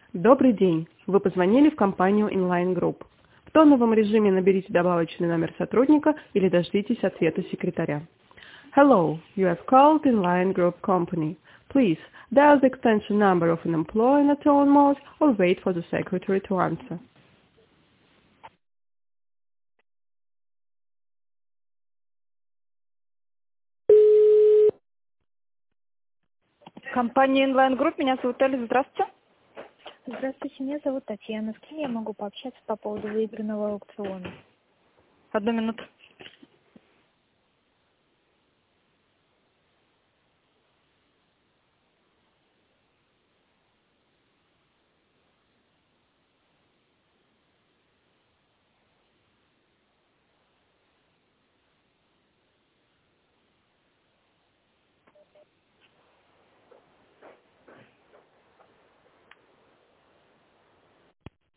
Добрый день. Вы позвонили в компанию Inline Group. В тоновом режиме наберите добавочный номер сотрудника или дождитесь ответа секретаря. Hello, you have called Inline Group Company. Please dial the extension number of an employee in a tone mode or wait for the secretary to answer. Компания Inline Group, меня зовут Эльза. Здравствуйте. Здравствуйте, меня зовут Татьяна. С кем я могу пообщаться по поводу выигранного аукциона? Одну минуту.